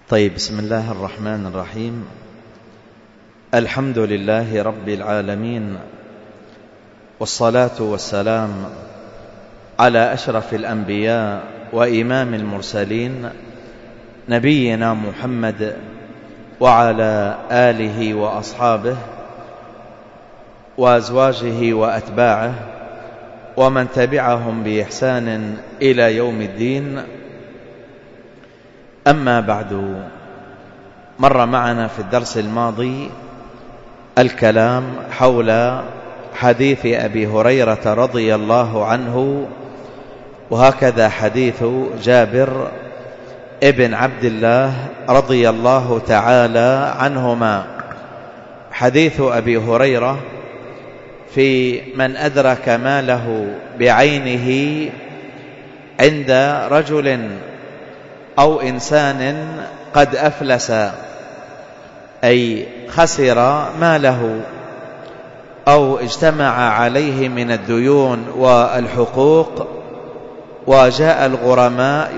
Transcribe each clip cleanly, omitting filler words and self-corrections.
طيب، بسم الله الرحمن الرحيم. الحمد لله رب العالمين، والصلاة والسلام على أشرف الأنبياء وإمام المرسلين نبينا محمد وعلى آله وأصحابه وأزواجه وأتباعه ومن تبعهم بإحسان إلى يوم الدين. أما بعد، مر معنا في الدرس الماضي الكلام حول حديث أبي هريرة رضي الله عنه، وهكذا حديث جابر ابن عبد الله رضي الله تعالى عنهما. حديث أبي هريرة في من أدرك ماله بعينه عند رجل أو إنسان قد أفلس، أي خسر ماله أو اجتمع عليه من الديون والحقوق، وجاء الغرماء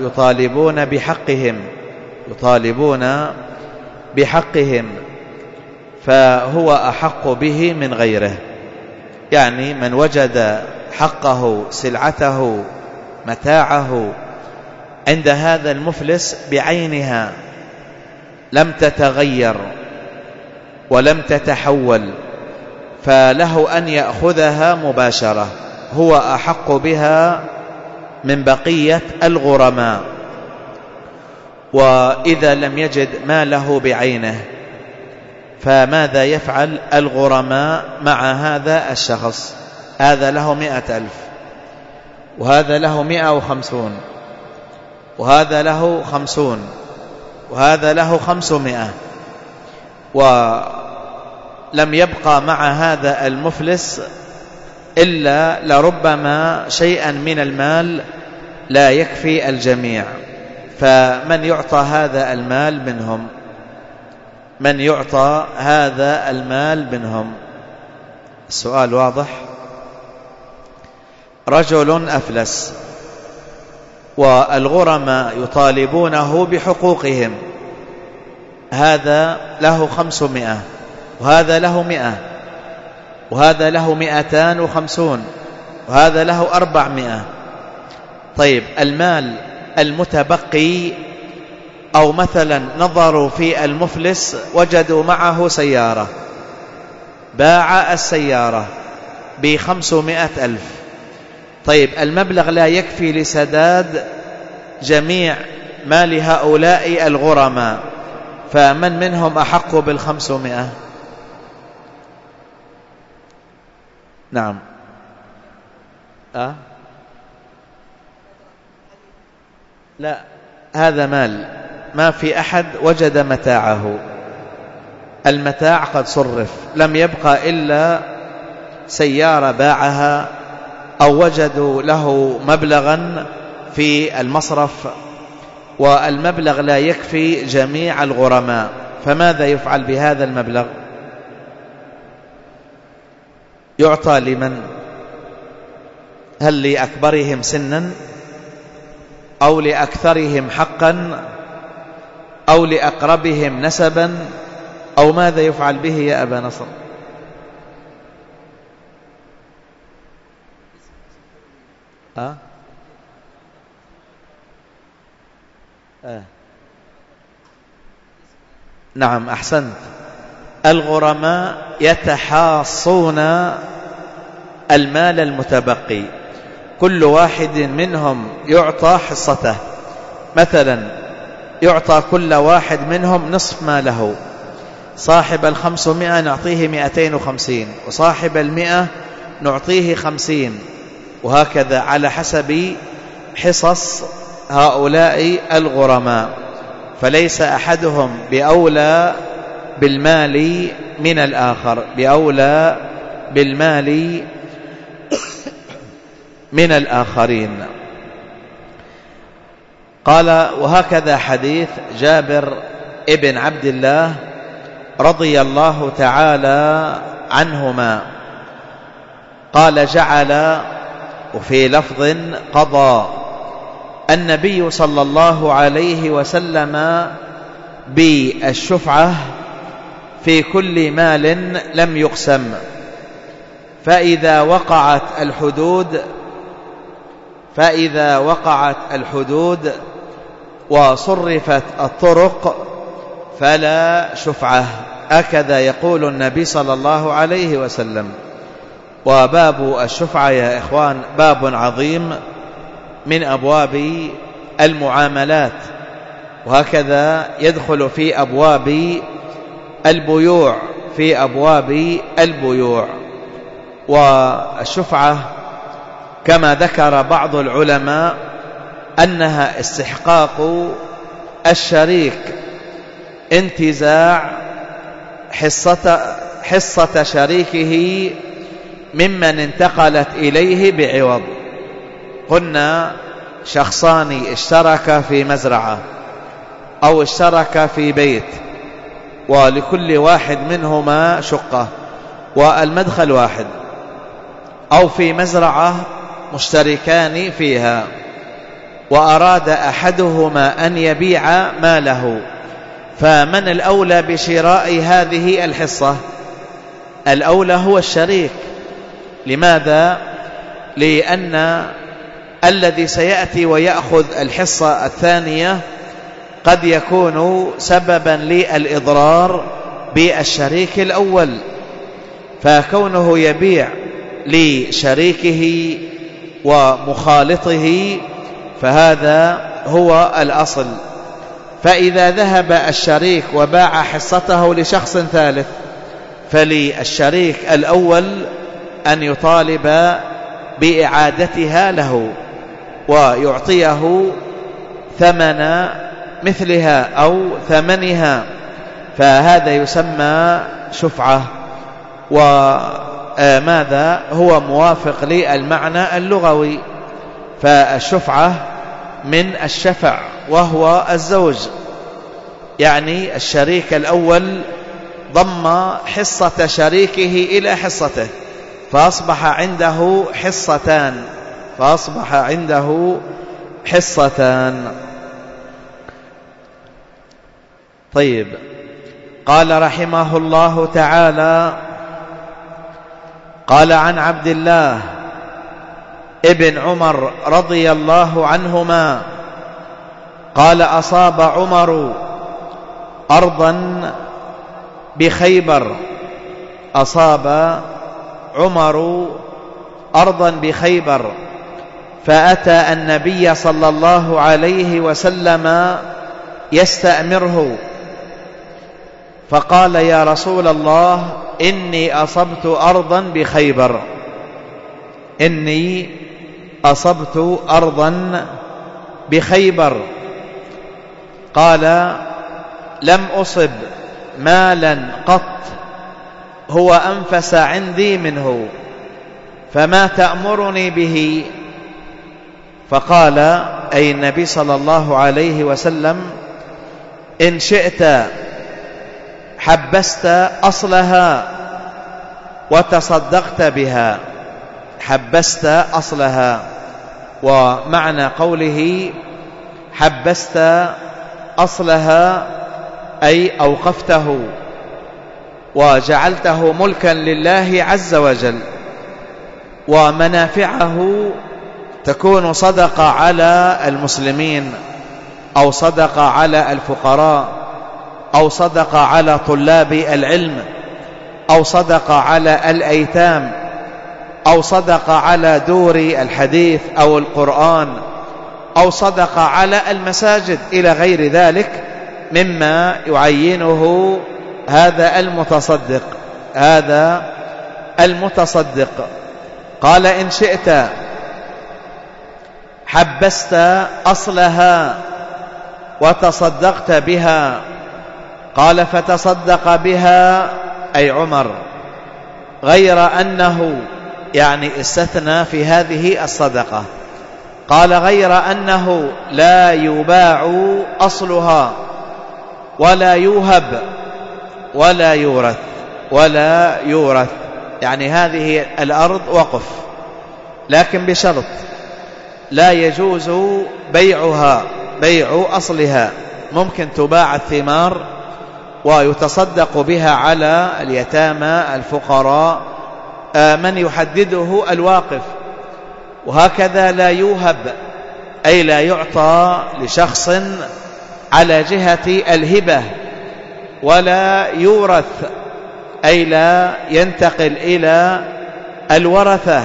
يطالبون بحقهم، فهو أحق به من غيره. يعني من وجد حقه، سلعته، متاعه عند هذا المفلس بعينها لم تتغير ولم تتحول، فله أن يأخذها مباشرة، هو أحق بها من بقية الغرماء. وإذا لم يجد ماله بعينه فماذا يفعل الغرماء مع هذا الشخص؟ هذا له 100,000، وهذا له 150، وهذا له 50، وهذا له 500، ولم يبقى مع هذا المفلس إلا لربما شيئا من المال لا يكفي الجميع. فمن يعطى هذا المال منهم؟ من يعطى هذا المال منهم؟ السؤال واضح. رجل أفلس والغرماء يطالبونه بحقوقهم، هذا له 500، وهذا له 100، وهذا له 250، وهذا له 400. طيب، المال المتبقي، أو مثلا نظروا في المفلس وجدوا معه سيارة، باع السيارة ب500,000. طيب، المبلغ لا يكفي لسداد جميع مال هؤلاء الغرماء، فمن منهم أحق بال500؟ نعم. لا، هذا مال، ما في أحد وجد متاعه، المتاع قد صرف، لم يبقى إلا سيارة باعها، أو وجدوا له مبلغا في المصرف، والمبلغ لا يكفي جميع الغرماء، فماذا يفعل بهذا المبلغ؟ يعطى لمن؟ هل لأكبرهم سنا، أو لأكثرهم حقا، أو لأقربهم نسبا، أو ماذا يفعل به يا أبا نصر؟ نعم، أحسنت. الغرماء يتحاصون المال المتبقي، كل واحد منهم يعطى حصته. مثلا يعطى كل واحد منهم نصف ماله، صاحب 500 نعطيه 250، وصاحب 100 نعطيه 50، وهكذا على حسب حصص هؤلاء الغرماء. فليس أحدهم بأولى بالمال من الآخر، بأولى بالمال من الآخرين. قال: وهكذا حديث جابر ابن عبد الله رضي الله تعالى عنهما. قال: جعل، وفي لفظ قضى، النبي صلى الله عليه وسلم بالشفعة في كل مال لم يقسم. فإذا وقعت الحدود وصرفت الطرق فلا شفعة. هكذا يقول النبي صلى الله عليه وسلم. وباب الشفعة يا إخوان باب عظيم من أبواب المعاملات، وهكذا يدخل في أبواب البيوع. والشفعة كما ذكر بعض العلماء أنها استحقاق الشريك انتزاع حصة شريكه ممن انتقلت إليه بعوض. قلنا شخصان اشتركا في مزرعة أو اشتركا في بيت، ولكل واحد منهما شقة والمدخل واحد، أو في مزرعة مشتركان فيها، وأراد أحدهما أن يبيع ماله، فمن الأولى بشراء هذه الحصة؟ الأولى هو الشريك. لماذا؟ لأن الذي سيأتي ويأخذ الحصة الثانية قد يكون سببا للإضرار بالشريك الأول، فكونه يبيع لشريكه ومخالطه فهذا هو الأصل. فإذا ذهب الشريك وباع حصته لشخص ثالث فللشريك الأول أن يطالب بإعادتها له ويعطيه ثمن مثلها أو ثمنها، فهذا يسمى شفعة. وماذا هو موافق للمعنى اللغوي، فالشفعة من الشفع وهو الزوج، يعني الشريك الأول ضم حصة شريكه إلى حصته فأصبح عنده حصتان. طيب، قال رحمه الله تعالى: قال عن عبد الله ابن عمر رضي الله عنهما قال: أصاب عمر أرضا بخيبر فأتى النبي صلى الله عليه وسلم يستأمره، فقال: يا رسول الله، إني أصبت أرضا بخيبر. قال: لم أصب مالا قط هو أنفس عندي منه، فما تأمرني به؟ فقال أي النبي صلى الله عليه وسلم: إن شئت حبست أصلها وتصدقت بها. حبست أصلها، ومعنى قوله حبست أصلها أي أوقفته وجعلته ملكا لله عز وجل، ومنافعه تكون صدقة على المسلمين، أو صدقة على الفقراء، أو صدقة على طلاب العلم، أو صدقة على الأيتام، أو صدقة على دور الحديث أو القرآن، أو صدقة على المساجد، إلى غير ذلك مما يعينه هذا المتصدق. قال: إن شئت حبست أصلها وتصدقت بها. قال: فتصدق بها أي عمر، غير أنه يعني استثنى في هذه الصدقة، قال: غير أنه لا يباع أصلها ولا يوهب ولا يورث، يعني هذه الأرض وقف، لكن بشرط: لا يجوز بيع أصلها، ممكن تباع الثمار ويتصدق بها على اليتامى الفقراء من يحدده الواقف. وهكذا لا يوهب أي لا يعطى لشخص على جهة الهبة، ولا يورث أي لا ينتقل إلى الورثة.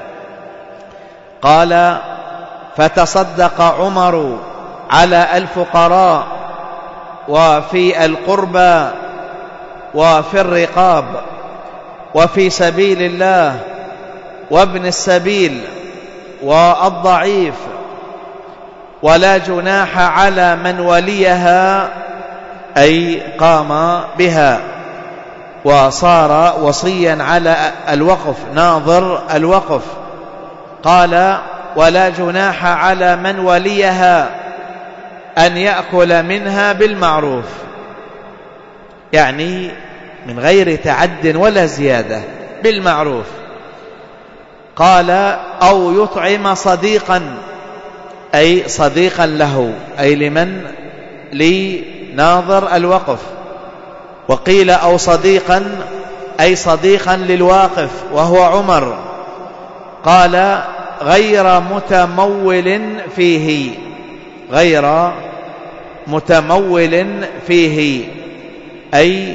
قال فتصدق عمر على الفقراء وفي القربى وفي الرقاب وفي سبيل الله وابن السبيل والضعيف، ولا جناح على من وليها أي قام بها وصار وصيا على الوقف ناظر الوقف. قال ولا جناح على من وليها أن يأكل منها بالمعروف، يعني من غير تعد ولا زيادة، بالمعروف. قال أو يطعم صديقا أي صديقا له أي لمن لناظر الوقف. وقيل أو صديقا أي صديقا للواقف وهو عمر. قال غير متمول فيه، غير متمول فيه أي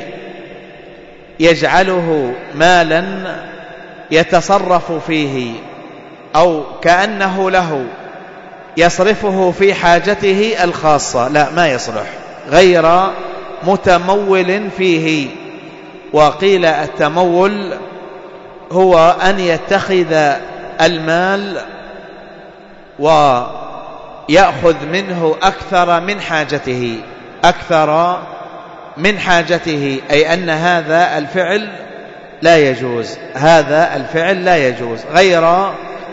يجعله مالا يتصرف فيه أو كأنه له يصرفه في حاجته الخاصة، لا ما يصلح، غير متمول فيه. وقيل التمول هو أن يتخذ المال ويأخذ منه أكثر من حاجته، أكثر من حاجته، أي أن هذا الفعل لا يجوز، هذا الفعل لا يجوز، غير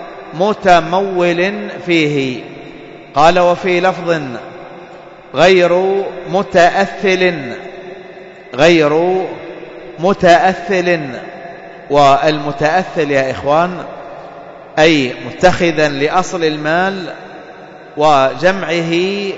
متمول فيه. قال وفي لفظ غير متأثل، غير متأثل. والمتأثل يا إخوان أي متخذا لأصل المال وجمعه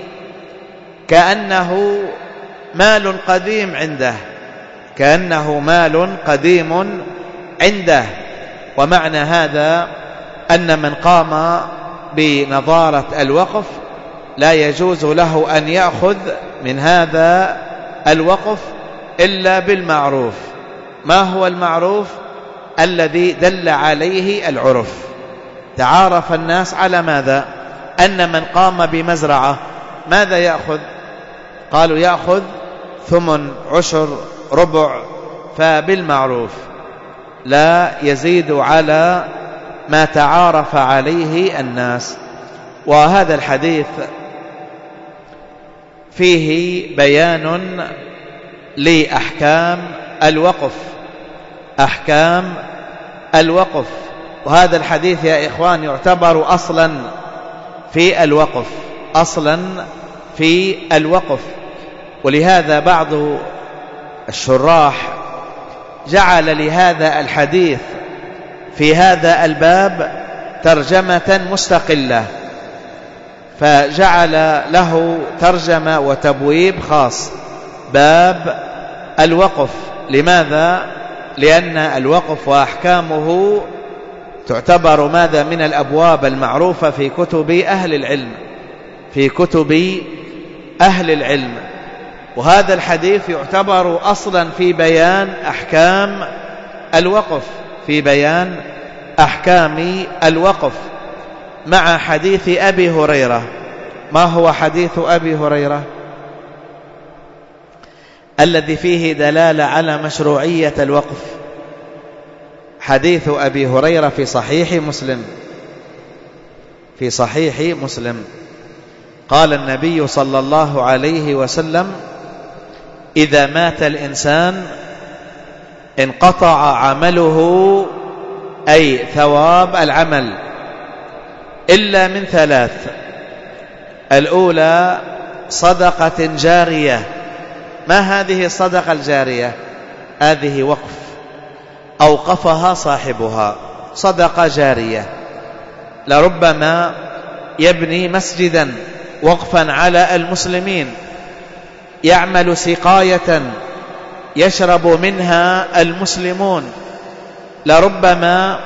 كأنه مال قديم عنده، كأنه مال قديم عنده. ومعنى هذا أن من قام بنظارة الوقف لا يجوز له أن يأخذ من هذا الوقف إلا بالمعروف. ما هو المعروف؟ الذي دل عليه العرف. تعارف الناس على ماذا؟ أن من قام بمزرعة ماذا يأخذ؟ قالوا يأخذ ثمن، عشر، ربع، فبالمعروف لا يزيد على ما تعارف عليه الناس. وهذا الحديث فيه بيان لأحكام الوقف، أحكام الوقف. وهذا الحديث يا إخوان يعتبر أصلا في الوقف، أصلا في الوقف. ولهذا بعض الشراح جعل لهذا الحديث في هذا الباب ترجمة مستقلة، فجعل له ترجمة وتبويب خاص، باب الوقف. لماذا؟ لأن الوقف وأحكامه تعتبر ماذا؟ من الأبواب المعروفة في كتب أهل العلم، في كتب أهل العلم. وهذا الحديث يعتبر أصلا في بيان أحكام الوقف، في بيان أحكام الوقف، مع حديث أبي هريرة. ما هو حديث أبي هريرة؟ الذي فيه دلالة على مشروعية الوقف. حديث أبي هريرة في صحيح مسلم، في صحيح مسلم. قال النبي صلى الله عليه وسلم: إذا مات الإنسان انقطع عمله، أي ثواب العمل، إلا من ثلاث. الأولى صدقة جارية. ما هذه الصدقة الجارية؟ هذه وقف أوقفها صاحبها، صدقة جارية. لربما يبني مسجدا وقفا على المسلمين، يعمل سقاية يشرب منها المسلمون، لربما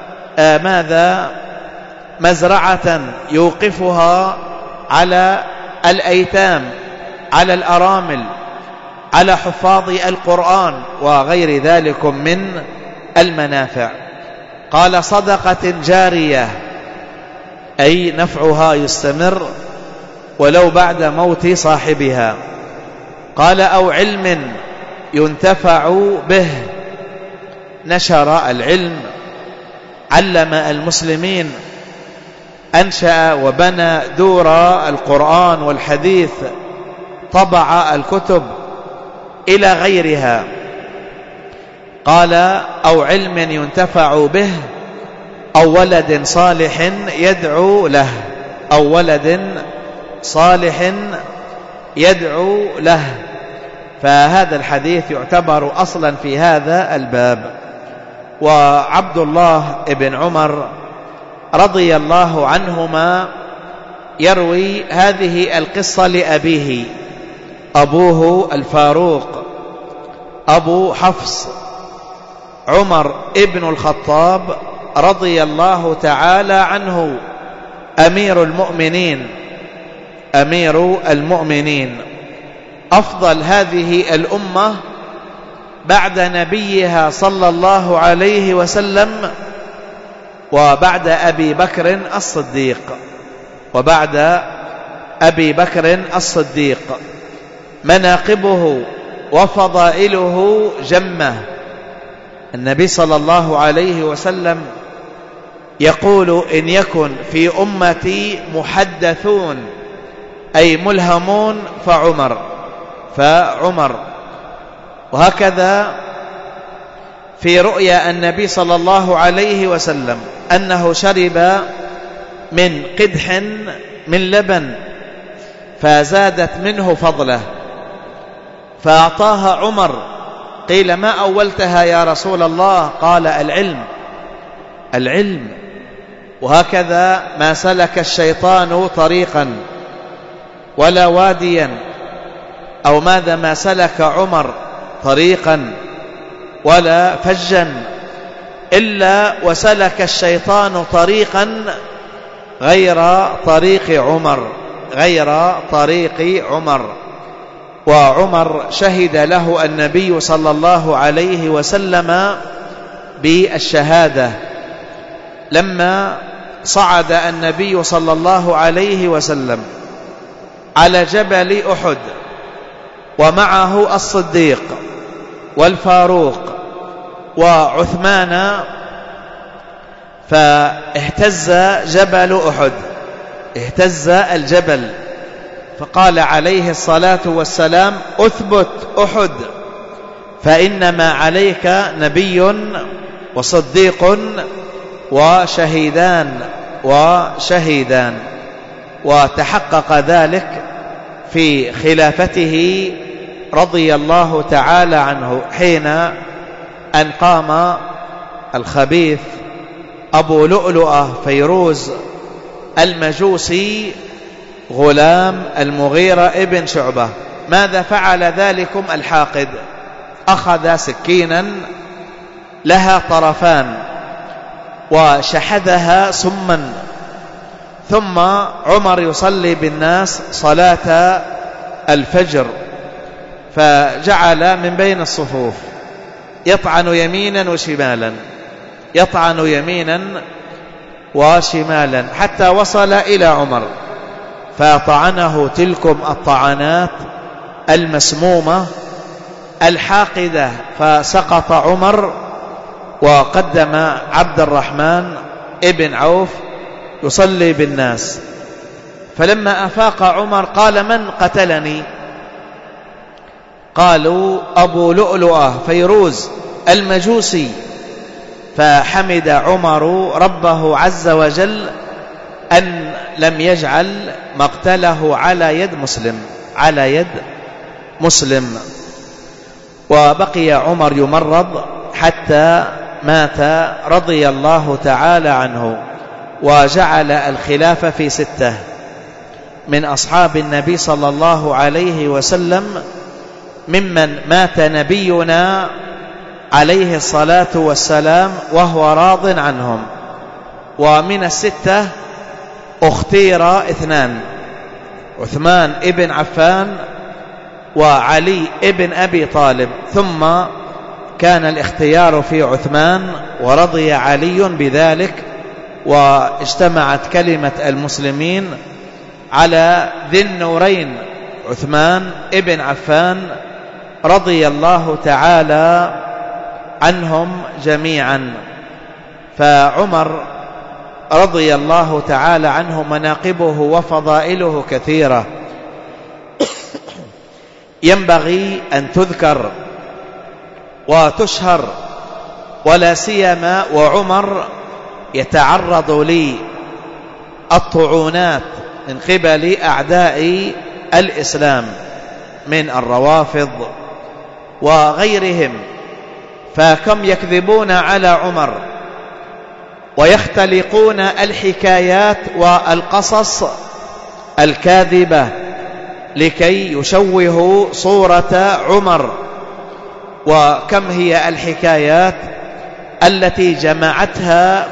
مزرعة يوقفها على الأيتام، على الأرامل، على حفاظ القرآن وغير ذلك من المنافع. قال صدقة جارية، أي نفعها يستمر ولو بعد موت صاحبها. قال أو علم ينتفع به، نشر العلم، علم المسلمين، أنشأ وبنى دور القرآن والحديث، طبع الكتب إلى غيرها. قال أو علم ينتفع به أو ولد صالح يدعو له، أو ولد صالح يدعو له. فهذا الحديث يعتبر أصلا في هذا الباب. وعبد الله بن عمر رضي الله عنهما يروي هذه القصة لأبيه، أبوه الفاروق أبو حفص عمر ابن الخطاب رضي الله تعالى عنه، أمير المؤمنين، أفضل هذه الأمة بعد نبيها صلى الله عليه وسلم، وبعد أبي بكر الصديق، مناقبه وفضائله جمة. النبي صلى الله عليه وسلم يقول إن يكن في أمتي محدثون أي ملهمون فعمر. وهكذا في رؤيا النبي صلى الله عليه وسلم أنه شرب من قدح من لبن فزادت منه فضله فأعطاها عمر. قيل ما أولتها يا رسول الله؟ قال العلم. وهكذا ما سلك الشيطان طريقا ولا واديا، أو ماذا ما سلك عمر طريقا ولا فجا إلا وسلك الشيطان طريقا غير طريق عمر. وعمر شهد له النبي صلى الله عليه وسلم بالشهادة لما صعد النبي صلى الله عليه وسلم على جبل أحد ومعه الصديق والفاروق وعثمان، فاهتز جبل أحد، اهتز الجبل، فقال عليه الصلاة والسلام أثبت أحد فإنما عليك نبي وصديق وشهيدان. وتحقق ذلك في خلافته رضي الله تعالى عنه حين أن قام الخبيث أبو لؤلؤة فيروز المجوسي غلام المغيرة ابن شعبة. ماذا فعل ذلكم الحاقد؟ أخذ سكينا لها طرفان وشحذها سما، ثم عمر يصلي بالناس صلاة الفجر فجعل من بين الصفوف يطعن يمينا وشمالا حتى وصل إلى عمر، فطعنه تلكم الطعنات المسمومة الحاقدة، فسقط عمر وقدم عبد الرحمن ابن عوف يصلي بالناس. فلما أفاق عمر قال من قتلني؟ قالوا أبو لؤلؤة فيروز المجوسي. فحمد عمر ربه عز وجل أن لم يجعل مقتله على يد مسلم. وبقي عمر يمرض حتى مات رضي الله تعالى عنه، وجعل الخلافة في 6. من أصحاب النبي صلى الله عليه وسلم ممن مات نبينا عليه الصلاة والسلام وهو راض عنهم. ومن الستة اختير اثنان: عثمان ابن عفان وعلي ابن أبي طالب، ثم كان الاختيار في عثمان ورضي علي بذلك، واجتمعت كلمة المسلمين على ذي النورين عثمان ابن عفان رضي الله تعالى عنهم جميعا. فعمر رضي الله تعالى عنه مناقبه وفضائله كثيرة ينبغي أن تذكر وتشهر، ولا سيما وعمر يتعرض لي الطعونات من قبل أعداء الإسلام من الروافض وغيرهم، فكم يكذبون على عمر ويختلقون الحكايات والقصص الكاذبة لكي يشوهوا صورة عمر. وكم هي الحكايات التي جمعتها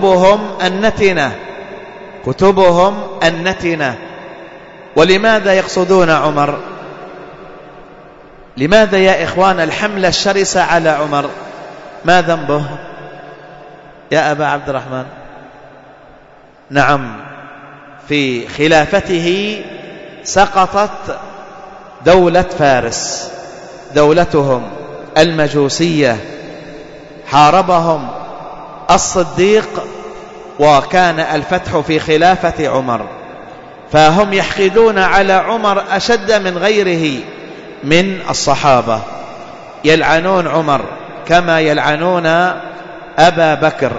كتبهم النتنة. ولماذا يقصدون عمر؟ لماذا يا إخوان الحملة الشرسة على عمر؟ ما ذنبه يا أبا عبد الرحمن؟ نعم، في خلافته سقطت دولة فارس، دولتهم المجوسية، حاربهم الصديق، وكان الفتح في خلافة عمر، فهم يحقدون على عمر أشد من غيره من الصحابة، يلعنون عمر كما يلعنون أبا بكر،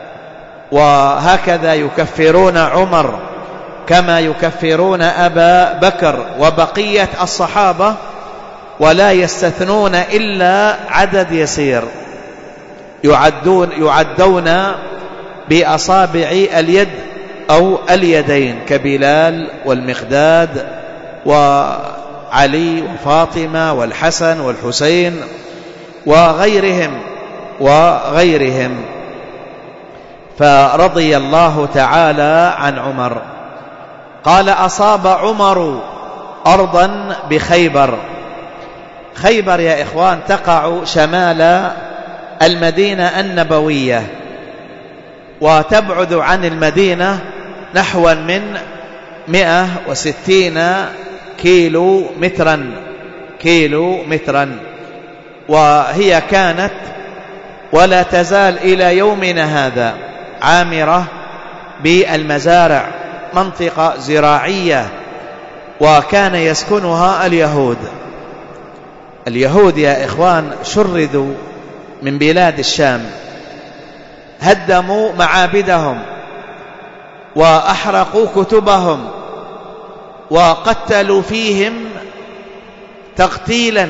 وهكذا يكفرون عمر كما يكفرون أبا بكر وبقية الصحابة، ولا يستثنون إلا عدد يسير يعدون بأصابع اليد أو اليدين، كبلال والمقداد وعلي وفاطمة والحسن والحسين وغيرهم. فرضي الله تعالى عن عمر. قال: أصاب عمر أرضا بخيبر. خيبر يا إخوان تقع شمال المدينة النبوية، وتبعد عن المدينة نحو من 160 كيلو مترا، وهي كانت ولا تزال إلى يومنا هذا عامرة بالمزارع، منطقة زراعية، وكان يسكنها اليهود يا إخوان شردوا من بلاد الشام، هدموا معابدهم وأحرقوا كتبهم وقتلوا فيهم تقتيلا،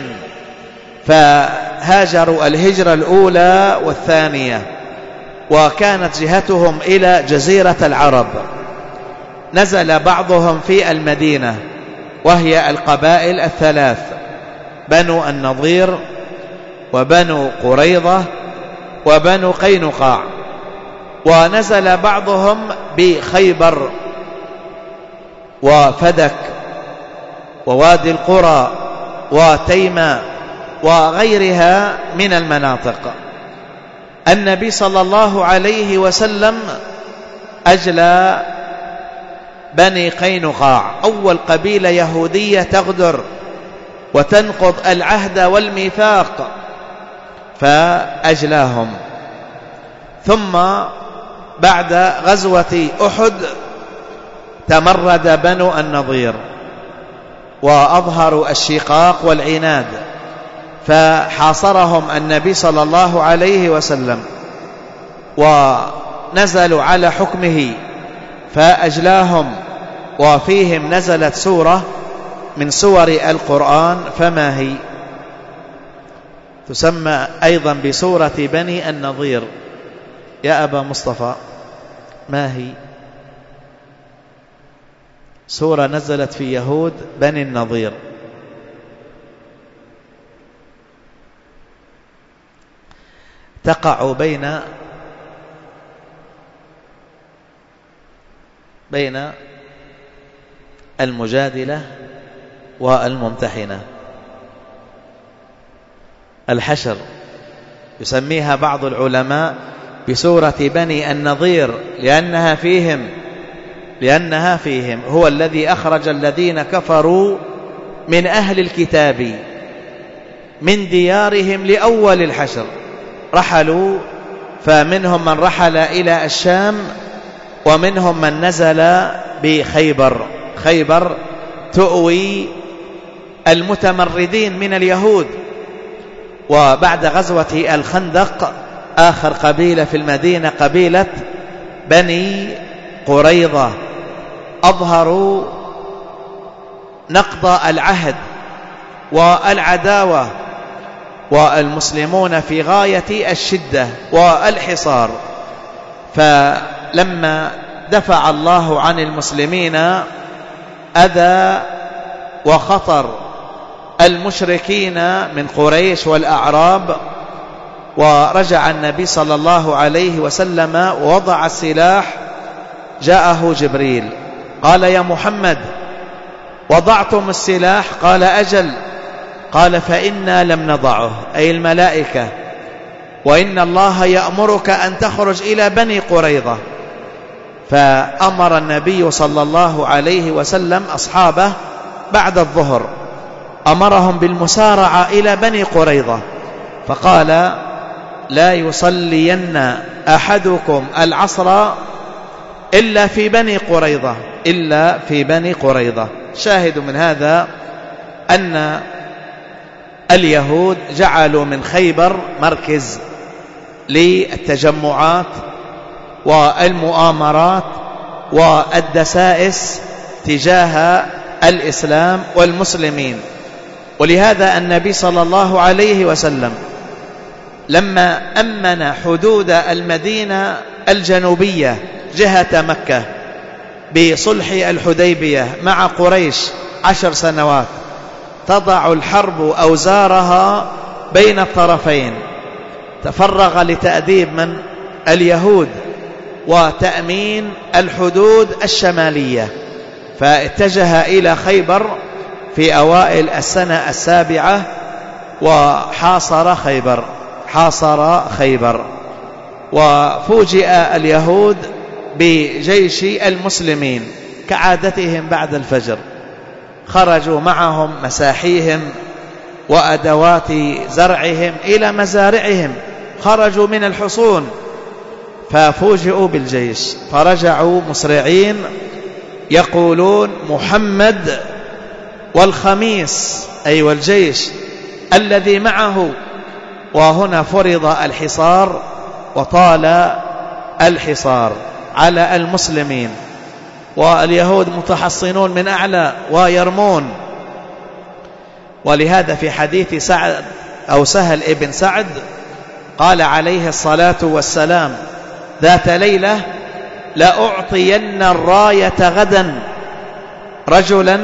فهاجروا الهجرة الأولى والثانية، وكانت جهتهم إلى جزيرة العرب. نزل بعضهم في المدينة، وهي القبائل الثلاث: بنو النضير وبنو قريظة وبنو قينقاع. ونزل بعضهم بخيبر وفدك ووادي القرى وتيماء وغيرها من المناطق. النبي صلى الله عليه وسلم أجلى بني قينقاع، أول قبيلة يهودية تغدر وتنقض العهد والميثاق، فأجلاهم. ثم بعد غزوة أحد تمرد بنو النضير وأظهروا الشقاق والعناد، فحاصرهم النبي صلى الله عليه وسلم ونزلوا على حكمه فأجلاهم، وفيهم نزلت سورة من سور القرآن، فما هي؟ تسمى أيضا بسورة بني النضير. يا أبا مصطفى ما هي؟ سورة نزلت في يهود بني النضير. تقع بين المجادلة والممتحنة. الحشر يسميها بعض العلماء بسورة بني النضير لأنها فيهم هو الذي أخرج الذين كفروا من أهل الكتاب من ديارهم لأول الحشر، رحلوا، فمنهم من رحل إلى الشام ومنهم من نزل بخيبر. خيبر تؤوي المتمردين من اليهود. وبعد غزوة الخندق آخر قبيلة في المدينة قبيلة بني قريظة، أظهروا نقض العهد والعداوة، والمسلمون في غاية الشدة والحصار. فلما دفع الله عن المسلمين أذى وخطر المشركين من قريش والأعراب، ورجع النبي صلى الله عليه وسلم ووضع السلاح، جاءه جبريل قال: يا محمد وضعتم السلاح؟ قال: أجل. قال: فإنا لم نضعه، أي الملائكة، وإن الله يأمرك أن تخرج إلى بني قريظة. فأمر النبي صلى الله عليه وسلم أصحابه بعد الظهر، أمرهم بالمسارعة إلى بني قريظة، فقال: لا يصلين أحدكم العصر إلا في بني قريظة. شاهد من هذا أن اليهود جعلوا من خيبر مركز للتجمعات والمؤامرات والدسائس تجاه الإسلام والمسلمين. ولهذا النبي صلى الله عليه وسلم لما أمن حدود المدينة الجنوبية جهة مكة بصلح الحديبية مع قريش 10 سنوات، تضع الحرب أوزارها بين الطرفين، تفرغ لتأديب من اليهود وتأمين الحدود الشمالية، فاتجه إلى خيبر في أوائل السنة 7 وحاصر خيبر. وفوجئ اليهود بجيش المسلمين كعادتهم بعد الفجر، خرجوا معهم مساحيهم وأدوات زرعهم إلى مزارعهم، خرجوا من الحصون ففوجئوا بالجيش، فرجعوا مسرعين يقولون: محمد والخميس، أي والجيش الذي معه. وهنا فرض الحصار وطال الحصار على المسلمين، واليهود متحصنون من أعلى ويرمون. ولهذا في حديث سعد أو سهل ابن سعد قال عليه الصلاة والسلام ذات ليلة: لأعطين الراية غدا رجلا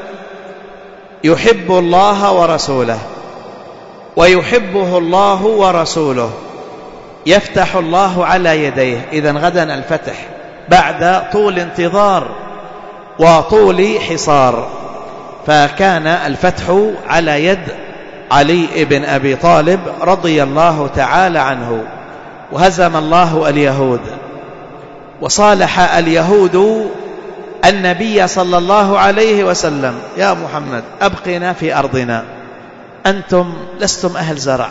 يحب الله ورسوله ويحبه الله ورسوله، يفتح الله على يديه. إذن غدا الفتح بعد طول انتظار وطول حصار، فكان الفتح على يد علي بن أبي طالب رضي الله تعالى عنه، وهزم الله اليهود. وصالح اليهود النبي صلى الله عليه وسلم: يا محمد أبقنا في أرضنا، أنتم لستم أهل زرع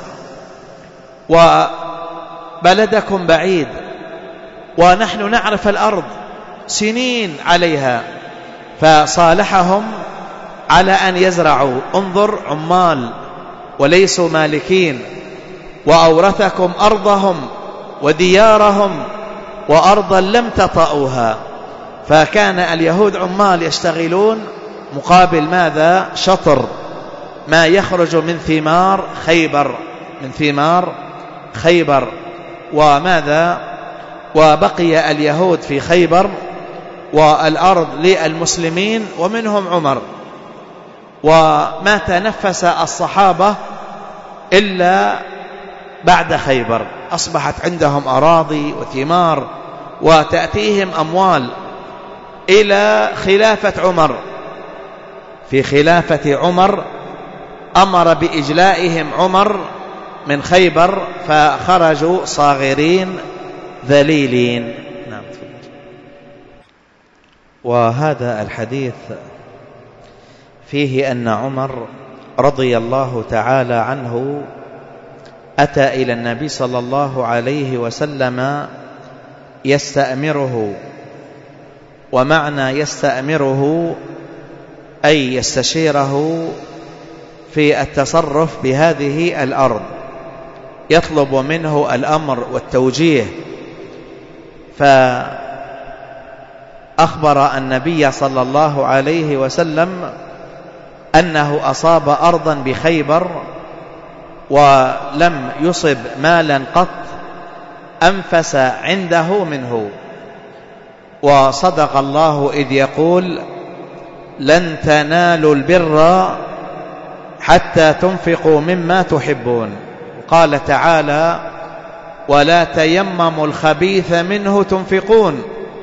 وبلدكم بعيد، ونحن نعرف الأرض سنين عليها. فصالحهم على أن يزرعوا. انظر، عمال وليسوا مالكين، وأورثكم أرضهم وديارهم وأرضا لم تطئوها. فكان اليهود عمال يشتغلون مقابل ماذا؟ شطر ما يخرج من ثمار خيبر. وماذا؟ وبقي اليهود في خيبر والأرض للمسلمين ومنهم عمر. وما تنفس الصحابة إلا بعد خيبر، أصبحت عندهم أراضي وثمار وتأتيهم أموال إلى خلافة عمر. في خلافة عمر أمر بإجلائهم عمر من خيبر فخرجوا صاغرين ذليلين. نعم. وهذا الحديث فيه أن عمر رضي الله تعالى عنه أتى إلى النبي صلى الله عليه وسلم يستأمره، ومعنى يستأمره أي يستشيره في التصرف بهذه الأرض، يطلب منه الأمر والتوجيه. فأخبر النبي صلى الله عليه وسلم أنه أصاب أرضا بخيبر ولم يصب مالا قط أنفس عنده منه. وصدق الله إذ يقول: لن تنالوا البر حتى تنفقوا مما تحبون. قال تعالى: ولا تيمموا الخبيث منه تنفقون.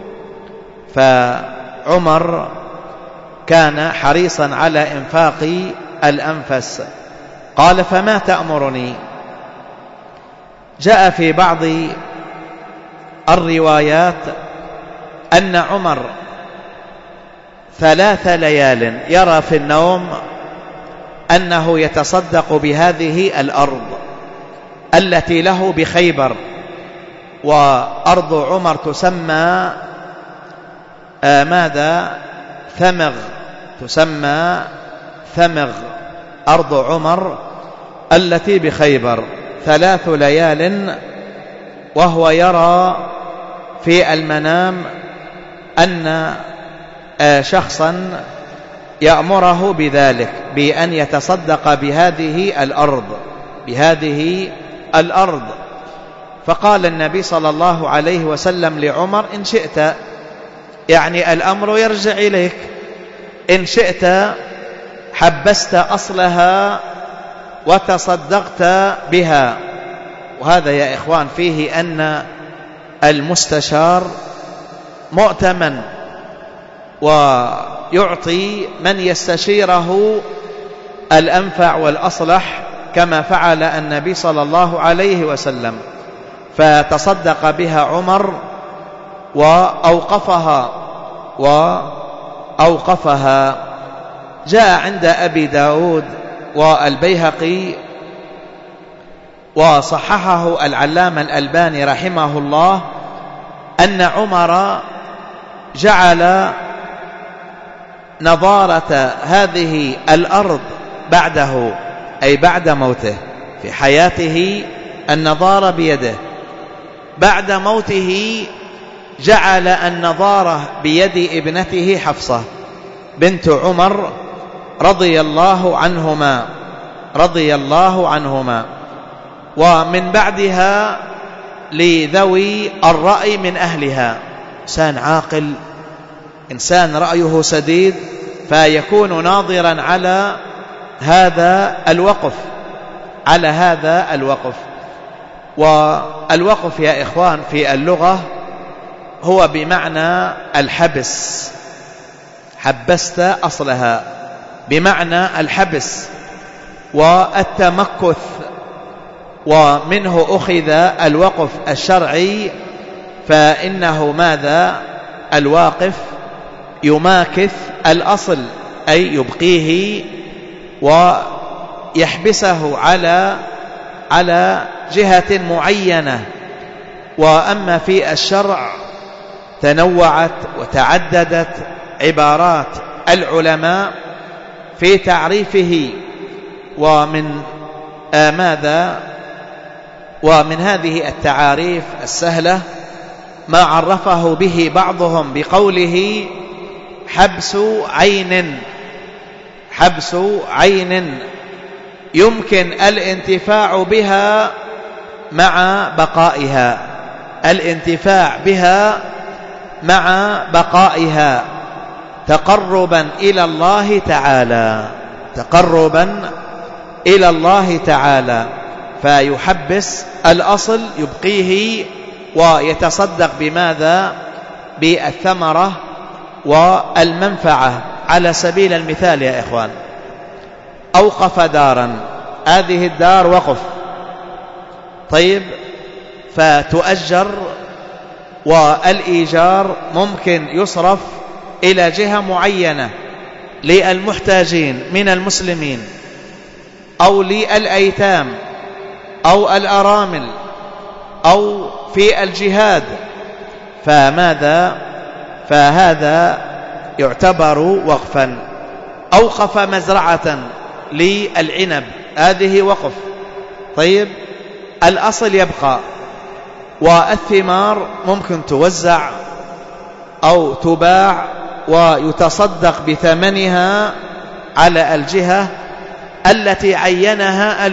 فعمر كان حريصا على إنفاق الأنفس. قال: فما تأمرني؟ جاء في بعض الروايات أن عمر 3 ليال يرى في النوم أنه يتصدق بهذه الأرض التي له بخيبر. وأرض عمر تسمى ماذا؟ ثمغ، تسمى ثمغ أرض عمر التي بخيبر. 3 ليال وهو يرى في المنام أن شخصا يأمره بذلك، بأن يتصدق بهذه الأرض. فقال النبي صلى الله عليه وسلم لعمر: إن شئت، يعني الأمر يرجع إليك، إن شئت حبست أصلها وتصدقت بها. وهذا يا إخوان فيه أن المستشار مؤتمن، ويعطي من يستشيره الأنفع والأصلح، كما فعل النبي صلى الله عليه وسلم. فتصدق بها عمر وأوقفها. جاء عند أبي داود والبيهقي وصححه العلامة الألباني رحمه الله أن عمر جعل نظارة هذه الأرض بعده، أي بعد موته. في حياته النظارة بيده، بعد موته جعل النظارة بيد ابنته حفصة بنت عمر رضي الله عنهما. ومن بعدها لذوي الرأي من أهلها، إنسان عاقل، إنسان رأيه سديد، فيكون ناظرا على هذا الوقف. والوقف يا إخوان في اللغة هو بمعنى الحبس، حبست أصلها، بمعنى الحبس والتمكث. ومنه أخذ الوقف الشرعي، فإنه ماذا؟ الواقف يماكث الأصل، أي يبقيه ويحبسه على جهة معينة. وأما في الشرع تنوعت وتعددت عبارات العلماء في تعريفه. ومن هذه التعاريف السهلة ما عرفه به بعضهم بقوله: حبس عين يمكن الانتفاع بها مع بقائها، الانتفاع بها مع بقائها تقربا إلى الله تعالى، تقربا إلى الله تعالى، فيحبس الأصل يبقيه ويتصدق بماذا؟ بالثمرة والمنفعة. على سبيل المثال يا إخوان، أوقف دارا، هذه الدار وقف، طيب، فتؤجر، والإيجار ممكن يصرف إلى جهة معينة للمحتاجين من المسلمين أو للأيتام أو الأرامل أو في الجهاد، فهذا يعتبر وقفا. أوقف مزرعة للعنب، هذه وقف، طيب، الأصل يبقى، والثمار ممكن توزع أو تباع ويتصدق بثمنها على الجهة التي عينها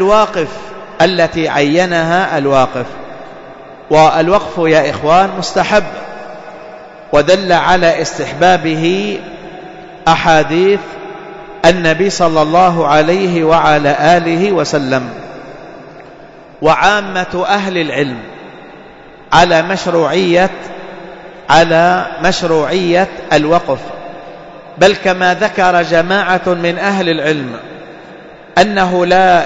الواقف. والوقف يا إخوان مستحب، ودل على استحبابه أحاديث النبي صلى الله عليه وعلى آله وسلم. وعامة أهل العلم على مشروعية الوقف، بل كما ذكر جماعة من أهل العلم أنه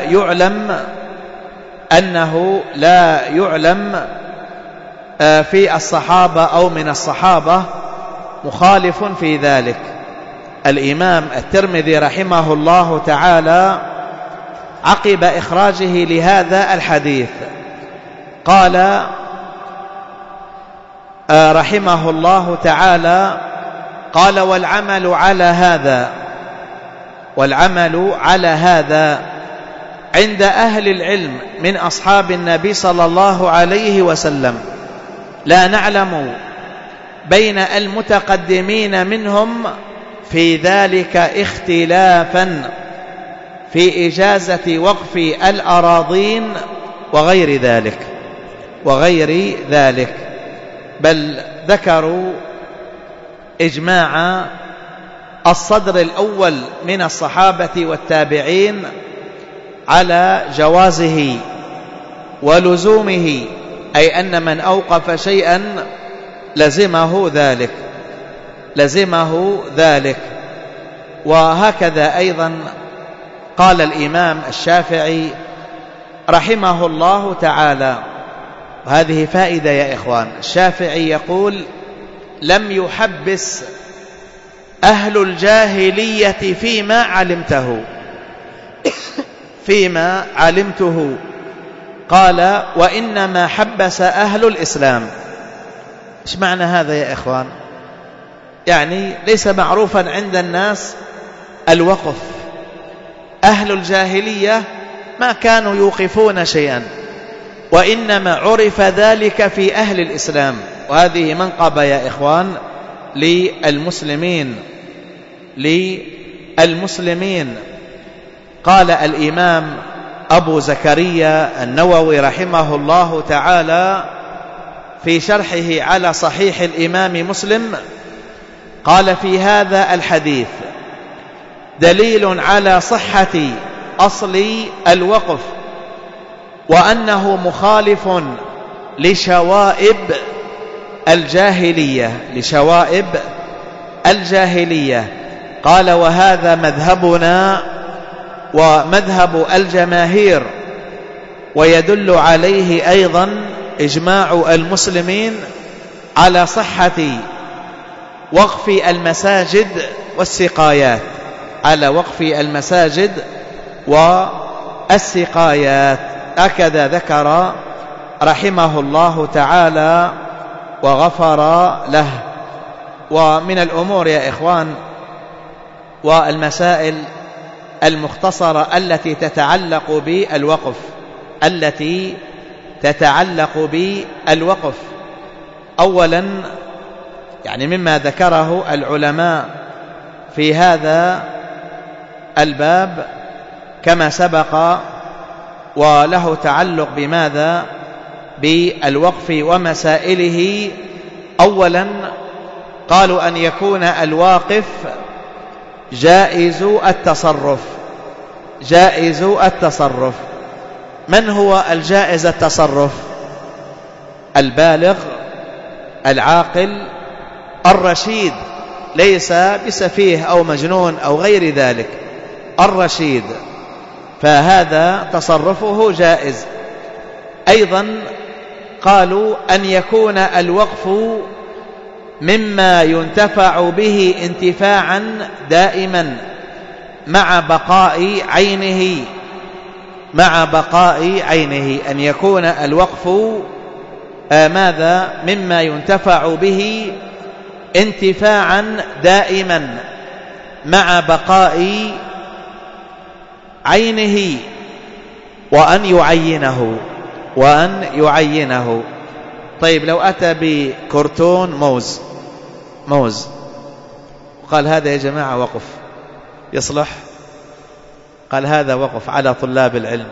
لا يعلم في الصحابة أو من الصحابة مخالف في ذلك. الإمام الترمذي رحمه الله تعالى عقب إخراجه لهذا الحديث قال رحمه الله تعالى، قال: والعمل على هذا عند أهل العلم من أصحاب النبي صلى الله عليه وسلم، لا نعلم بين المتقدمين منهم في ذلك اختلافا في إجازة وقف الأراضين وغير ذلك، بل ذكروا إجماع الصدر الأول من الصحابة والتابعين على جوازه ولزومه، أي أن من أوقف شيئا لزمه ذلك. وهكذا أيضا قال الإمام الشافعي رحمه الله تعالى، وهذه فائدة يا إخوان، الشافعي يقول: لم يحبس أهل الجاهلية فيما علمته، قال: وإنما حبس أهل الإسلام. إيش معنى هذا يا إخوان؟ يعني ليس معروفا عند الناس الوقف، أهل الجاهلية ما كانوا يوقفون شيئا، وإنما عرف ذلك في أهل الإسلام، وهذه منقبة يا إخوان للمسلمين. قال الإمام أبو زكريا النووي رحمه الله تعالى في شرحه على صحيح الإمام مسلم، قال: في هذا الحديث دليل على صحة أصل الوقف، وأنه مخالف لشوائب الجاهلية. قال: وهذا مذهبنا ومذهب الجماهير، ويدل عليه أيضا إجماع المسلمين على صحة وقف المساجد والسقايات، هكذا ذكر رحمه الله تعالى وغفر له. ومن الأمور يا إخوان والمسائل المختصرة التي تتعلق بالوقف، أولا يعني مما ذكره العلماء في هذا الباب كما سبق، وله تعلق بماذا؟ بالوقف ومسائله. أولا قالوا أن يكون الواقف جائز التصرف. جائز التصرف. من هو الجائز التصرف؟ البالغ العاقل الرشيد، ليس بسفيه أو مجنون أو غير ذلك، الرشيد، فهذا تصرفه جائز. أيضا قالوا أن يكون الوقف مما ينتفع به انتفاعا دائما مع بقاء عينه. مع بقاء عينه، أن يكون الوقف ماذا؟ مما ينتفع به انتفاعا دائما مع بقاء عينه، وأن يعينه. وأن يعينه. طيب لو أتى بكرتون موز وقال هذا يا جماعة وقف، يصلح؟ قال هذا وقف على طلاب العلم.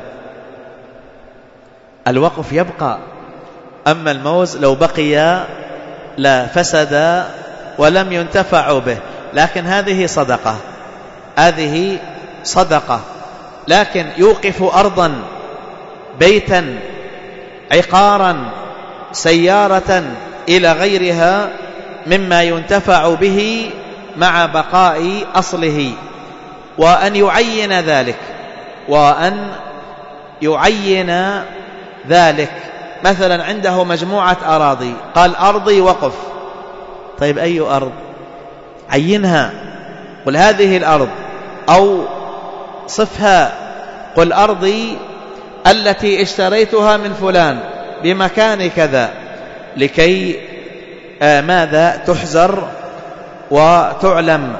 الوقف يبقى، أما الموز لو بقي لا فسد ولم ينتفع به. لكن هذه صدقة، هذه صدقة. لكن يوقف أرضا، بيتا، عقارا، سيارة إلى غيرها مما ينتفع به مع بقاء أصله، وأن يعين ذلك. وأن يعين ذلك. مثلا عنده مجموعة أراضي، قال أرضي وقف. طيب أي أرض؟ عينها، قل هذه الأرض، أو صفها، قل أرضي التي اشتريتها من فلان بمكان كذا، لكي ماذا؟ تحزر وتعلم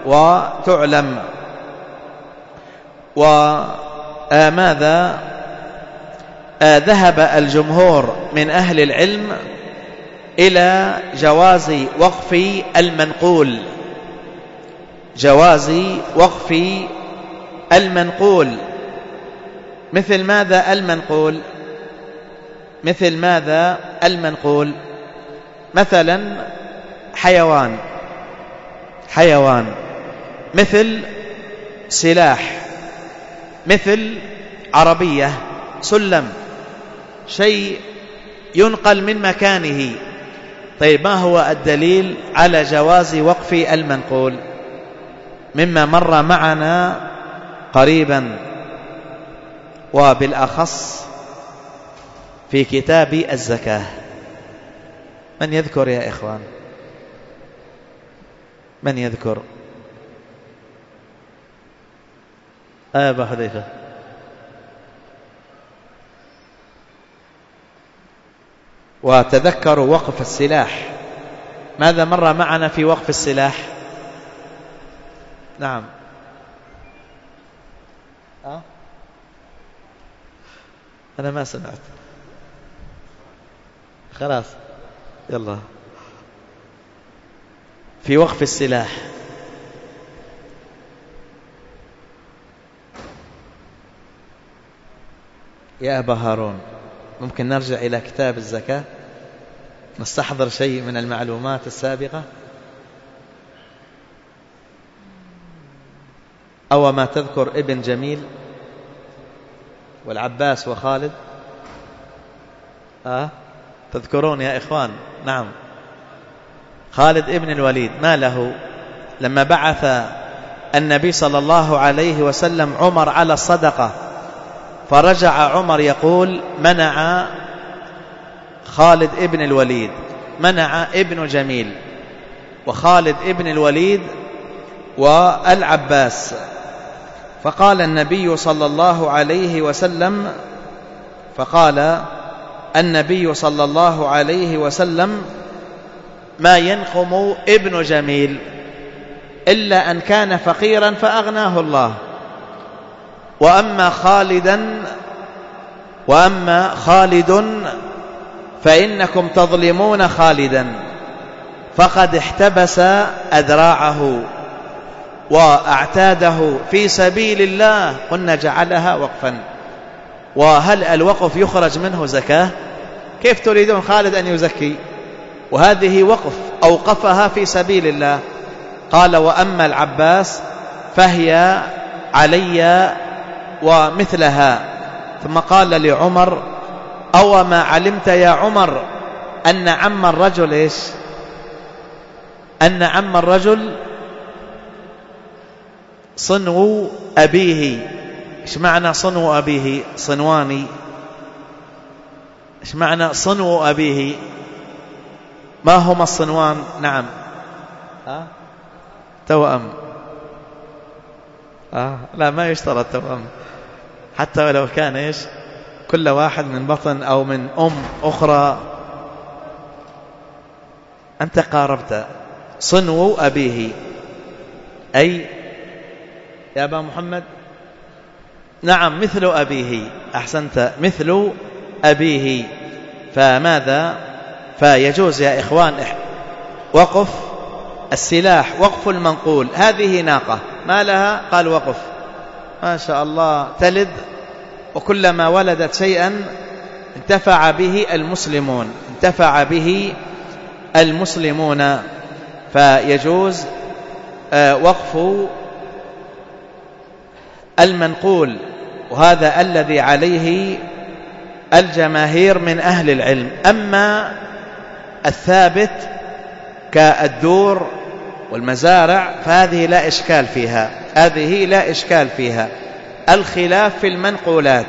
وماذا؟ ذهب الجمهور من أهل العلم إلى جواز وقف المنقول. جواز وقف المنقول. مثل ماذا المنقول؟ مثل ماذا المنقول؟ مثلا حيوان، مثل سلاح، مثل عربية، سلم، شيء ينقل من مكانه. طيب ما هو الدليل على جواز وقف المنقول؟ مما مر معنا قريبا، وبالأخص في كتاب الزكاة. من يذكر يا إخوان؟ من يذكر؟ أبا حذيفة. وتذكروا وقف السلاح. ماذا مر معنا في وقف السلاح؟ نعم. أنا ما سمعت. خلاص يلا. في وقف السلاح يا أبا هارون، ممكن نرجع إلى كتاب الزكاة نستحضر شيء من المعلومات السابقة، أو ما تذكر ابن جميل والعباس وخالد؟ تذكرون يا إخوان؟ نعم. خالد ابن الوليد ما له لما بعث النبي صلى الله عليه وسلم عمر على الصدقة، فرجع عمر يقول منع خالد ابن الوليد، منع ابن جميل وخالد ابن الوليد والعباس. فقال النبي صلى الله عليه وسلم ما ينقم ابن جميل إلا أن كان فقيرا فأغناه الله، وأما خالد فإنكم تظلمون خالدا، فقد احتبس أذراعه وأعتاده في سبيل الله، قلنا جعلها وقفا. وهل الوقف يخرج منه زكاة؟ كيف تريدون خالد أن يزكي؟ وهذه وقف أوقفها في سبيل الله. قال وأما العباس فهي علي ومثلها. ثم قال لعمر أو ما علمت يا عمر أن عم الرجل إيش؟ أن عم الرجل صنو أبيه. إيش معنى صنو أبيه؟ صنواني. إيش معنى صنو أبيه؟ ما هما الصنوان؟ نعم توأم. لا ما يشترط توأم حتى ولو كان إيش كل واحد من بطن أو من أم أخرى. أنت قاربت. صنو أبيه أي يا أبا محمد نعم مثل أبيه. أحسنت مثل أبيه. فماذا؟ فيجوز يا إخوان وقف السلاح، وقف المنقول. هذه ناقة ما لها؟ قال وقف. ما شاء الله تلد، وكلما ولدت شيئا انتفع به المسلمون، انتفع به المسلمون. فيجوز وقف المنقول، وهذا الذي عليه الجماهير من أهل العلم. أما الثابت كالدور والمزارع فهذه لا إشكال فيها، هذه لا إشكال فيها. الخلاف في المنقولات.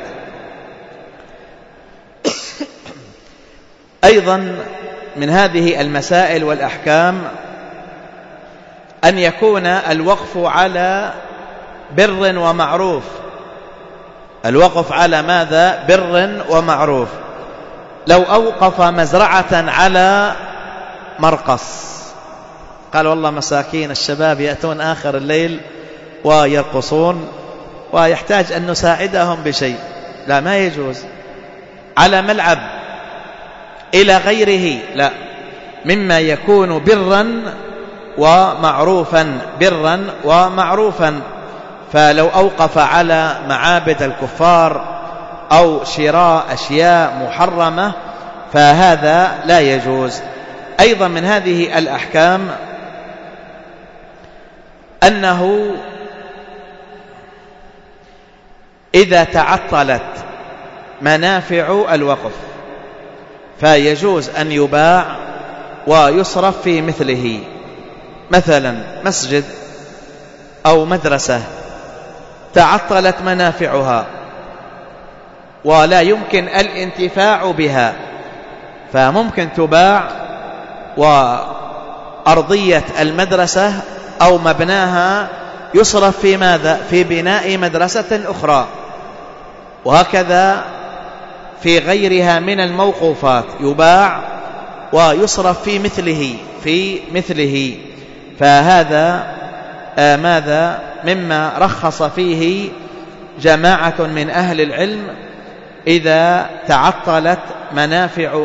أيضا من هذه المسائل والأحكام أن يكون الوقف على بر ومعروف. الوقف على ماذا؟ بر ومعروف. لو أوقف مزرعة على مرقص، قال والله مساكين الشباب يأتون آخر الليل ويرقصون ويحتاج أن نساعدهم بشيء، لا ما يجوز. على ملعب إلى غيره لا، مما يكون برا ومعروفا، برا ومعروفا. فلو أوقف على معابد الكفار أو شراء أشياء محرمة فهذا لا يجوز. أيضا من هذه الأحكام أنه إذا تعطلت منافع الوقف فيجوز أن يباع ويصرف في مثله. مثلا مسجد أو مدرسة تعطلت منافعها ولا يمكن الانتفاع بها، فممكن تباع وأرضية المدرسة أو مبناها يصرف في ماذا؟ في بناء مدرسة أخرى. وهكذا في غيرها من الموقوفات يباع ويصرف في مثله. فهذا ماذا؟ مما رخص فيه جماعة من أهل العلم إذا تعطلت منافع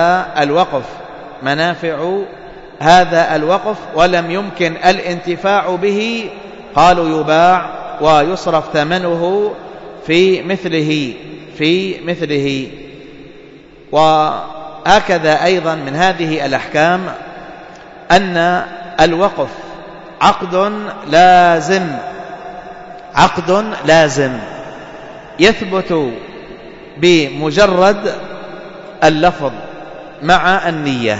هذا الوقف ولم يمكن الانتفاع به، قالوا يباع ويصرف ثمنه في مثله. وهكذا أيضا من هذه الأحكام أن الوقف عقد لازم يثبت بمجرد اللفظ مع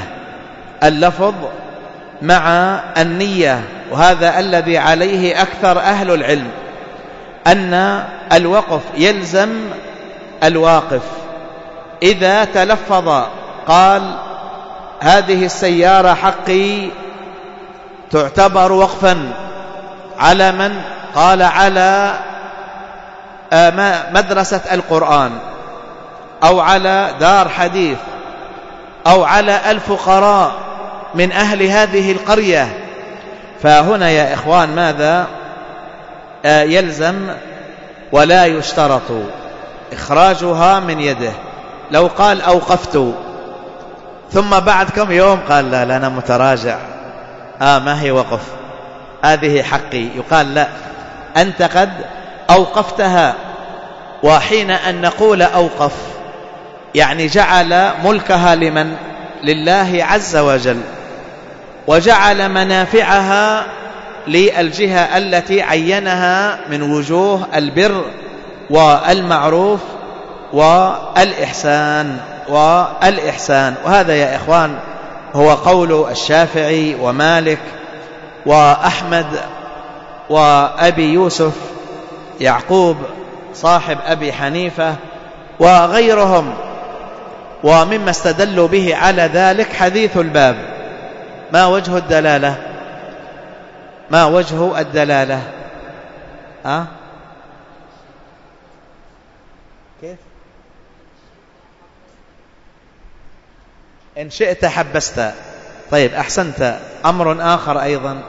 النية. وهذا الذي عليه أكثر أهل العلم، أن الوقف يلزم الواقف إذا تلفظ قال هذه السيارة حقي، تعتبر وقفا على من؟ قال على مدرسة القرآن أو على دار حديث أو على الفقراء من أهل هذه القرية. فهنا يا إخوان ماذا؟ يلزم ولا يشترط إخراجها من يده. لو قال أوقفت ثم بعد كم يوم قال لا أنا متراجع، ما هي وقف، هذه حقي، يقال لا، أنت قد أوقفتها. وحين أن نقول أوقف يعني جعل ملكها لمن؟ لله عز وجل، وجعل منافعها للجهة التي عينها من وجوه البر والمعروف والإحسان. وهذا يا إخوان هو قول الشافعي ومالك وأحمد وأبي يوسف يعقوب صاحب أبي حنيفة وغيرهم. ومما استدلوا به على ذلك حديث الباب. ما وجه الدلالة؟ ما وجه الدلالة؟ كيف؟ إن شئت حبست. طيب أحسنت. أمر آخر أيضا،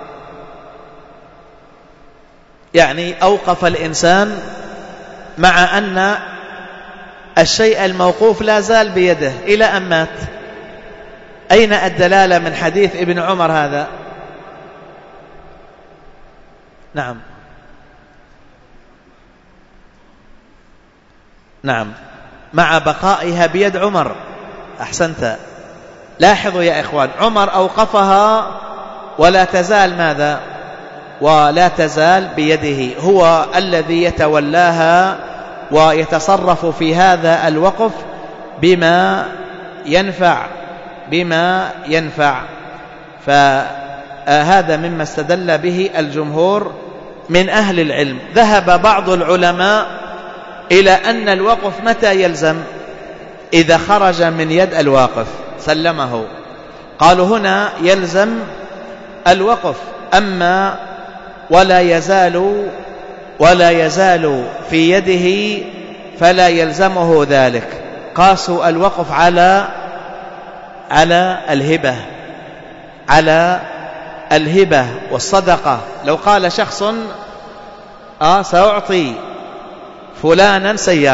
يعني أوقف الإنسان مع أن الشيء الموقوف لا زال بيده إلى أن مات. أين الدلالة من حديث ابن عمر هذا؟ نعم مع بقائها بيد عمر. أحسنت. لاحظوا يا إخوان، عمر أوقفها ولا تزال ماذا؟ ولا تزال بيده، هو الذي يتولاها ويتصرف في هذا الوقف بما ينفع. فهذا مما استدل به الجمهور من أهل العلم. ذهب بعض العلماء إلى أن الوقف متى يلزم؟ إذا خرج من يد الواقف سلمه، قالوا هنا يلزم الوقف. أما ولا يزال في يده فلا يلزمه ذلك. قاسوا الوقف على الهبة والصدقة. لو قال شخص سأعطي فلانا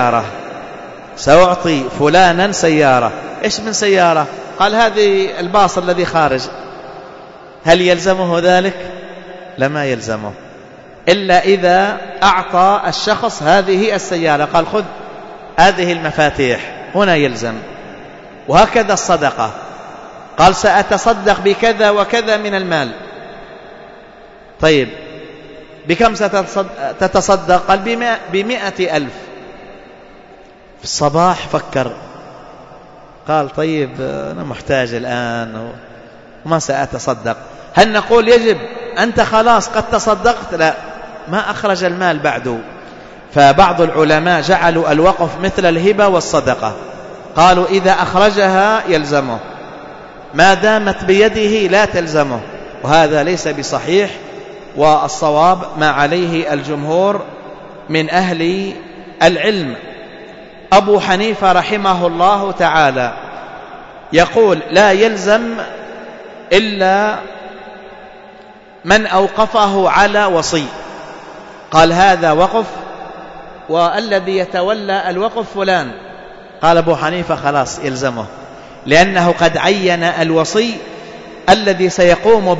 سيارة، إيش من سيارة؟ قال هذه الباص الذي خارج. هل يلزمه ذلك؟ لما يلزمه، إلا إذا أعطى الشخص هذه السيارة، قال خذ هذه المفاتيح، هنا يلزم. وهكذا الصدقة، قال سأتصدق بكذا وكذا من المال. طيب بكم ستتصدق؟ قال 100,000. في الصباح فكر، قال طيب أنا محتاج الآن وما سأتصدق. هل نقول يجب أنت خلاص قد تصدقت؟ لا، ما أخرج المال بعد. فبعض العلماء جعلوا الوقف مثل الهبة والصدقة، قالوا إذا أخرجها يلزمه، ما دامت بيده لا تلزمه. وهذا ليس بصحيح، والصواب ما عليه الجمهور من أهل العلم. أبو حنيفة رحمه الله تعالى يقول لا يلزم إلا من أوقفه على وصي. قال هذا وقف والذي يتولى الوقف فلان. قال أبو حنيفة خلاص يلزمه، لأنه قد عين الوصي الذي سيقوم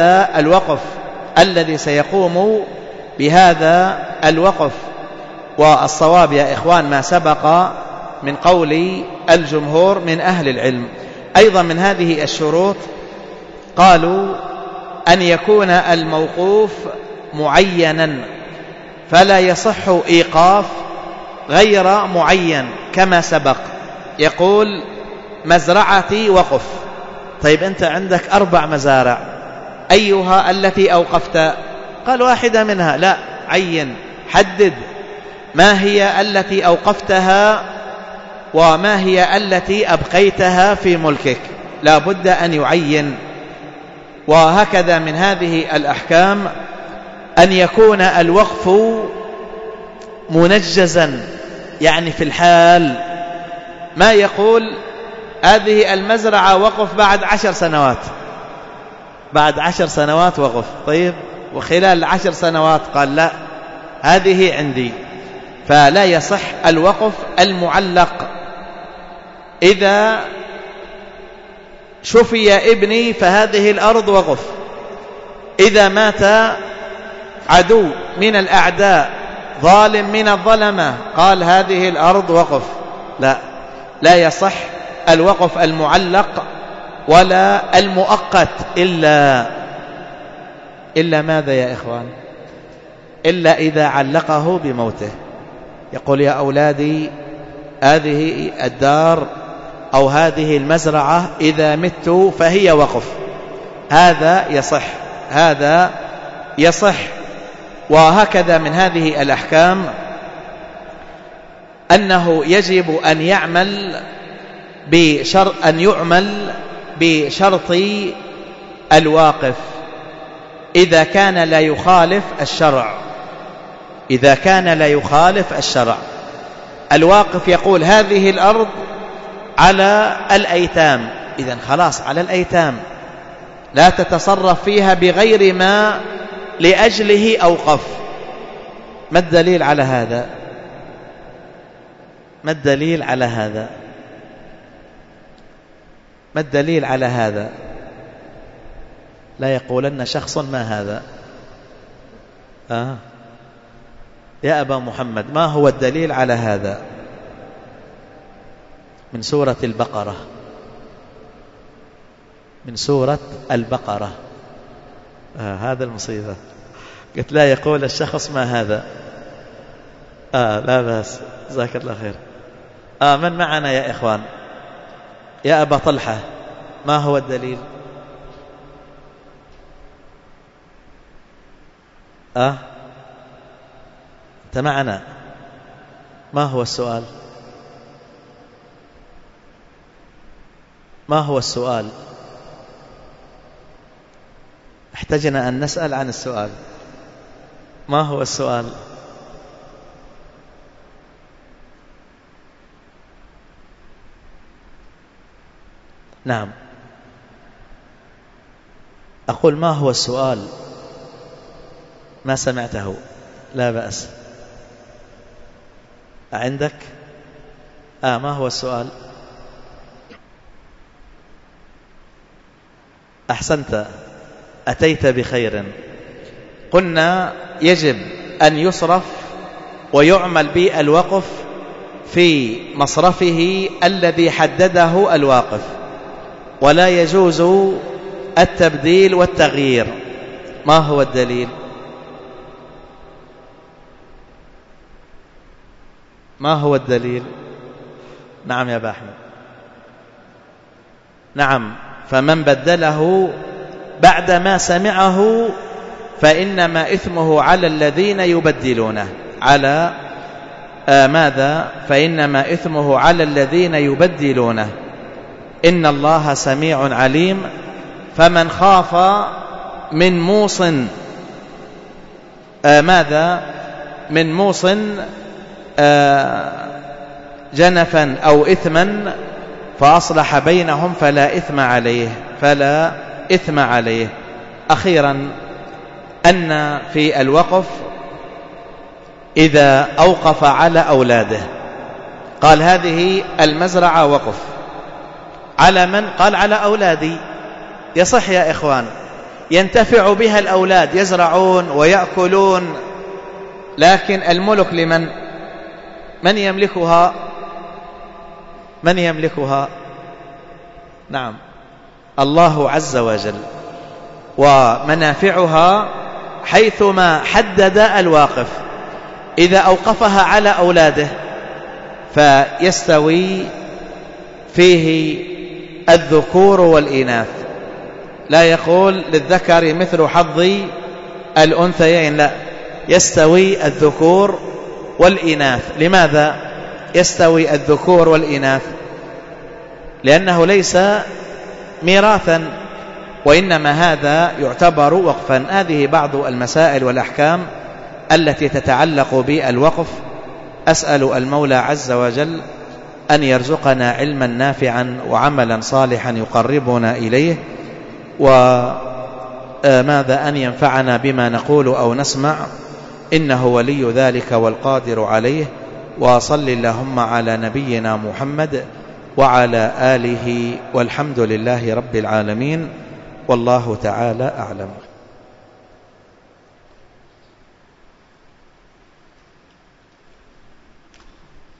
بهذا الوقف. والصواب يا إخوان ما سبق من قول الجمهور من أهل العلم. أيضا من هذه الشروط قالوا أن يكون الموقوف معينا، فلا يصح إيقاف غير معين كما سبق. يقول مزرعتي وقف. طيب أنت عندك 4 مزارع، أيها التي أوقفت؟ قال واحدة منها. لا، عين، حدد ما هي التي أوقفتها وما هي التي أبقيتها في ملكك، لا بد أن يعين. وهكذا من هذه الأحكام أن يكون الوقف منجزا، يعني في الحال، ما يقول هذه المزرعة وقف بعد 10 سنوات، بعد 10 سنوات وقف. طيب وخلال 10 سنوات قال لا هذه عندي. فلا يصح الوقف المعلق. إذا شفي ابني فهذه الأرض وقف، إذا مات عدو من الأعداء، ظالم من الظلمة، قال هذه الأرض وقف. لا يصح الوقف المعلق ولا المؤقت إلا ماذا يا إخوان؟ إلا إذا علقه بموته. يقول يا أولادي هذه الدار أو هذه المزرعة إذا مت فهي وقف، هذا يصح. وهكذا من هذه الأحكام أنه يجب أن يعمل بشرط الواقف إذا كان لا يخالف الشرع. الواقف يقول هذه الأرض على الأيتام، إذن خلاص على الأيتام، لا تتصرف فيها بغير ما لأجله أوقف. ما الدليل على هذا؟ ما الدليل على هذا؟ لا يقولن شخص ما هذا؟ يا أبا محمد، ما هو الدليل على هذا؟ من سورة البقرة. هذا المصيبة. قلت لا يقول الشخص ما هذا. لا بأس، جزاك الله خير. من معنا يا إخوان؟ يا أبا طلحة، ما هو الدليل؟ أنت معنا؟ ما هو السؤال؟ احتجنا أن نسأل عن السؤال. ما هو السؤال؟ نعم، أقول ما هو السؤال؟ ما سمعته؟ لا بأس. عندك؟ ما هو السؤال؟ أحسنت، أتيت بخير. قلنا يجب أن يصرف ويعمل بالوقف في مصرفه الذي حدده الواقف، ولا يجوز التبديل والتغيير. ما هو الدليل؟ نعم يا أبا أحمد. نعم، فمن بدله بعدما سمعه فإنما إثمه على الذين يبدلونه. على ماذا؟ فإنما إثمه على الذين يبدلونه. إن الله سميع عليم. فمن خاف من موص من موص جنفا أو إثما فأصلح بينهم فلا إثم عليه. أخيرا، أن في الوقف إذا أوقف على أولاده، قال هذه المزرعة وقف على من؟ قال على أولادي. يصح يا إخوان، ينتفع بها الأولاد، يزرعون ويأكلون، لكن الملك لمن؟ من يملكها؟ نعم، الله عز وجل. ومنافعها حيثما حدد الواقف. إذا أوقفها على أولاده فيستوي فيه الذكور والإناث، لا يقول للذكر مثل حظ الأنثيين، لا، يستوي الذكور والإناث. لماذا يستوي الذكور والإناث؟ لأنه ليس ميراثا، وإنما هذا يعتبر وقفا. هذه بعض المسائل والأحكام التي تتعلق بالوقف. أسأل المولى عز وجل أن يرزقنا علما نافعا وعملا صالحا يقربنا إليه، وماذا أن ينفعنا بما نقول أو نسمع، إنه ولي ذلك والقادر عليه. وصل اللهم على نبينا محمد وعلى آله، والحمد لله رب العالمين، والله تعالى أعلم.